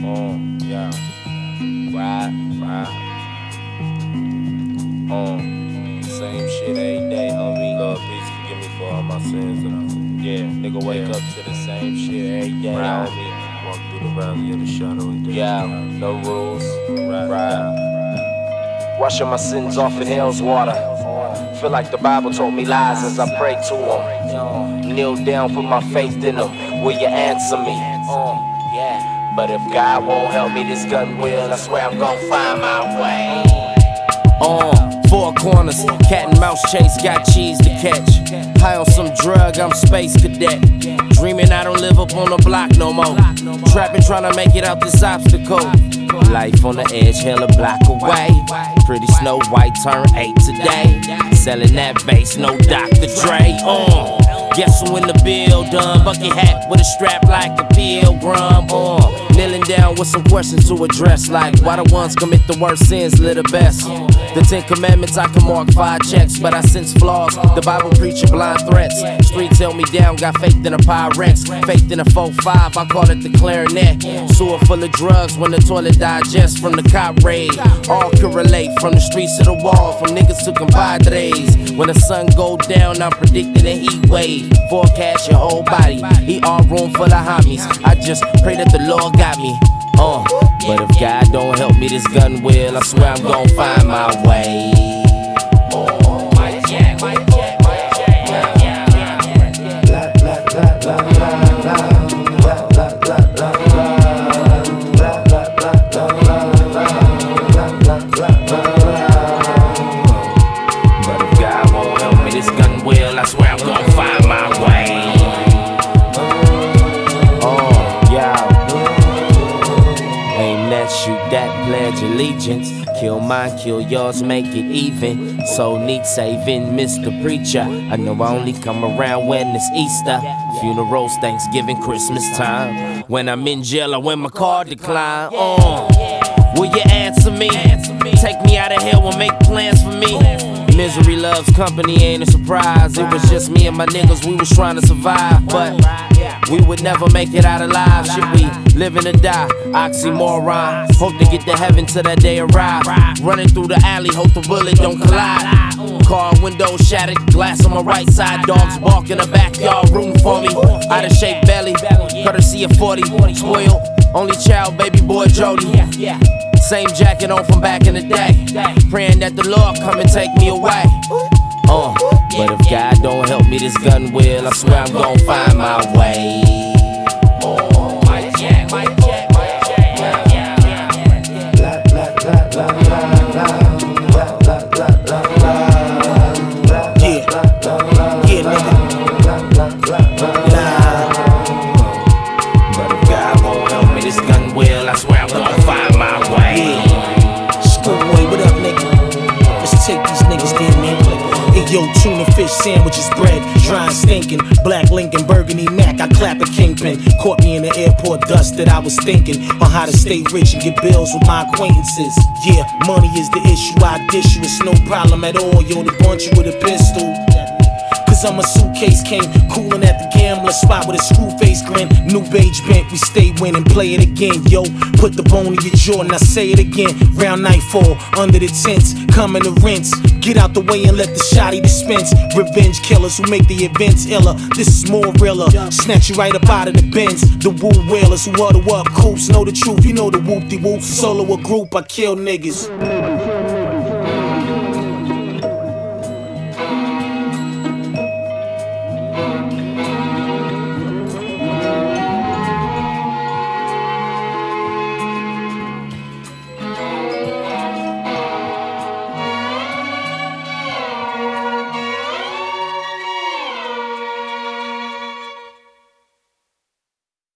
Yeah. Ride. Same shit every day, homie. Lord, please forgive me for all my sins. Nigga, wake up to the same shit every day, homie. Walk through the valley of the shadow of death. Yeah, no rules. Ride. Washing my sins off in hell's water. Feel like the Bible told me lies as I pray to him. Kneel down, put my faith in him. Will you answer me? But if God won't help me, this gun will. I swear I'm gonna find my way. Four corners, cat and mouse chase, got cheese to catch. High on some drug, I'm space cadet. Dreaming I don't live up on the block no more. Trapping, trying to make it out this obstacle. Life on the edge, hell a block away. Pretty Snow White turned 8 today. Selling that bass, no Dr. Dre. Guess who in the building? Bucket hat with a strap like a pilgrim. Kneeling down with some questions to address, like why the ones commit the worst sins live the best. The 10 Commandments I can mark 5 checks, but I sense flaws. The Bible preaching blind threats. Streets held me down, got faith in a Pyrex. Faith in a 4-5, I call it the clarinet. Sewer full of drugs when the toilet digests from the cop raid. All can relate, from the streets to the wall, from niggas to compadres. When the sun go down, I'm predicting a heat wave. Forecast your whole body, he all room full of homies. I just pray that the Lord got me. But if God don't help me, this gun will. I swear I'm gon' find my way. But if God won't help me, this gun will. I swear I'm gon' find my way. Aim that, shoot that, pledge allegiance. Kill mine, kill yours, make it even. So neat, saving Mr. Preacher. I know I only come around when it's Easter. Funerals, Thanksgiving, Christmas time. When I'm in jail or when my car decline. Will you answer me? Take me out of hell and make plans for me. Misery loves company, ain't a surprise. It was just me and my niggas, we was trying to survive. But we would never make it out alive. Should we live and die? Oxymoron. Hope to get to heaven till that day arrive. Running through the alley, hope the bullet don't collide. Car window shattered, glass on my right side. Dogs bark in the backyard, rooting for me. Out of shape belly, courtesy of 40. Spoiled, only child, baby boy Jody. Same jacket on from back in the day. Praying that the Lord come and take me away. But if God don't help me, this gun will. I swear I'm gon' find my way. But if God won't help me, this gun will. I swear I'm gon' find my way. Schoolboy, what up, nigga? Let's take these niggas there, man. Hey, yo, tuna fish sandwiches, bread, dry and stinking. Black Lincoln, burgundy Mac, I clap a kingpin. Caught me in the airport dust that I was thinking on how to stay rich and get bills with my acquaintances. Yeah, money is the issue, I dish you, it's no problem at all. Yo, to bunch you with a pistol. Cause I'm a suitcase king, coolin' at the gambler spot with a screw face grin. New beige bent, we stay winning, play it again, yo. Put the bone in your jaw and I say it again. Round nightfall, under the tents, coming to rinse. Get out the way and let the shotty dispense. Revenge killers who make the events iller. This is more realer, snatch you right up out of the bins. The woo whalers who huddle up, coops know the truth, you know the whoop-de-whoop. Solo or group, I kill niggas.